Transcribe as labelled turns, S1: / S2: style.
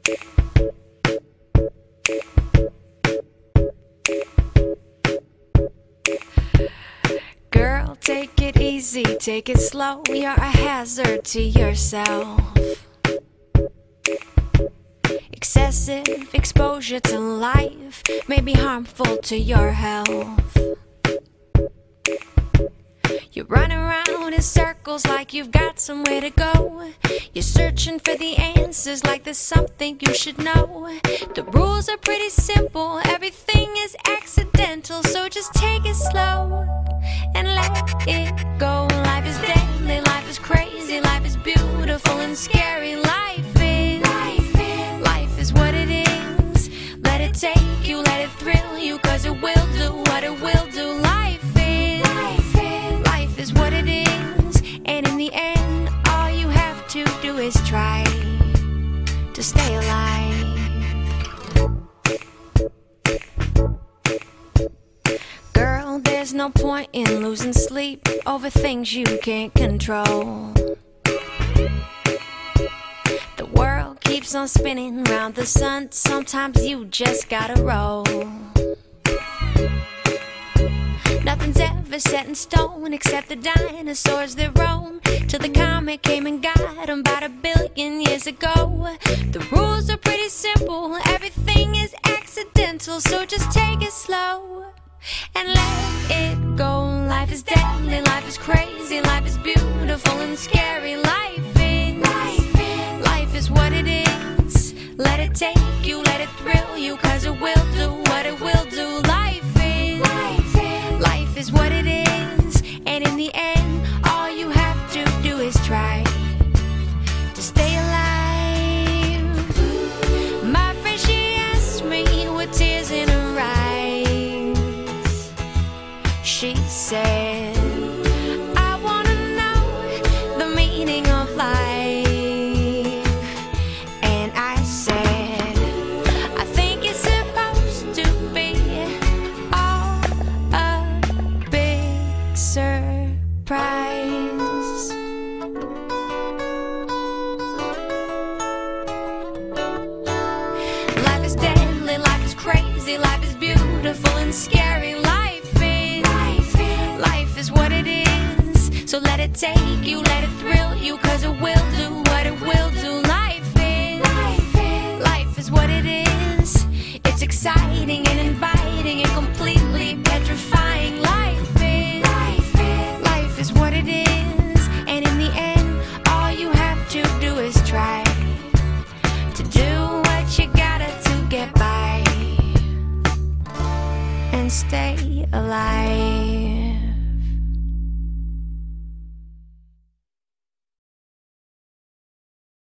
S1: Girl, take it easy, take it slow. You're a hazard to yourself. Excessive exposure to life may be harmful to your health. You're running around in circles like you've got somewhere to go. You're searching for the answers like there's something you should know. The rules are pretty simple, everything is accidental, so just take it slow and let it go. Life is deadly, life is crazy, life is beautiful and scary. Life is what it is. Let it take you, let it thrill you, cause it will do what it will do. Life is what it is, and in the end all you have to do is try to stay alive. Girl, there's no point in losing sleep over things you can't control. The world keeps on spinning round the sun, sometimes you just gotta roll. Nothing's ever set in stone except the dinosaurs that roam till the comet came and got them about 1 billion years ago. The rules are pretty simple, everything is accidental, so just take it slow and let it go. Life is deadly, life is crazy, life is beautiful and scary. Life is what it is. Let it take you, let it thrill you, cause it will do what it will do. Life is what it is, and in the end all you have to do is try to stay alive. My friend, she asked me with tears in her eyes, she said, I wanna know the meaning of life. And I said, I think it's supposed to be all a big surprise. Life is deadly, life is crazy, life is beautiful and scary. Life is what it is, so let it take you, let it thrill you, cause it will do what it will do. Life is what it is. It's exciting and inviting and completely petrifying. Life is what it is, and in the end all you have to do is try to do what you gotta to get by and stay alive.